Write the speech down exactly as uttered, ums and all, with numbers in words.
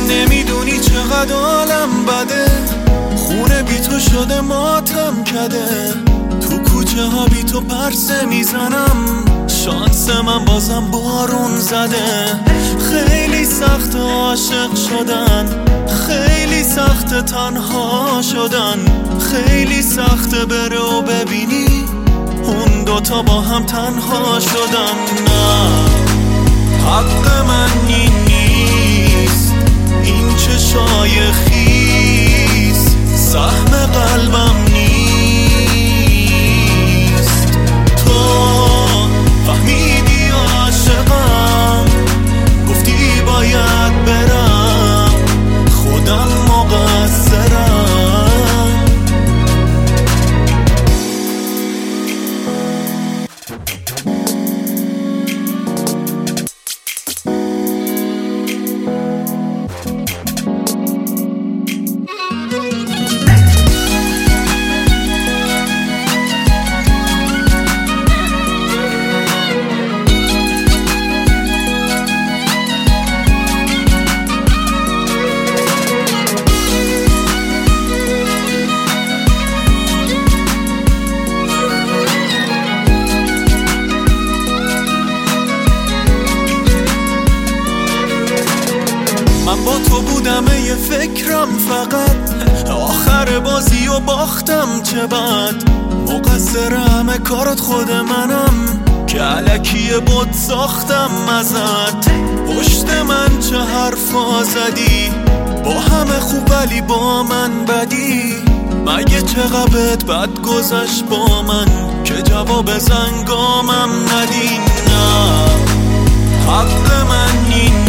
نمیدونی چقدر حالم بده، خونه بی تو شده ماتم کده، تو کوچه ها بی تو پرسه میزنم، شانس من بازم بارون زده. خیلی سخت عاشق شدن، خیلی سخت تنها شدن، خیلی سخت بره و ببینی اون دوتا با هم تنها شدن. نه حق من این نیست، این چه شایخیست، سهم قلبم نیست. تو فهمیدی عاشقم، گفتی باید برم، خودم مقصرم. من با تو بودم یه فکرم فقط، آخر بازی و باختم چه بد، مقصر همه کارات خود منم که علکیه بود ساختم ازت. پشت من چه حرفا زدی، با همه خوب ولی با من بدی، مگه چقدر بد گذشت با من که جواب زنگامم ندی. نه حق من این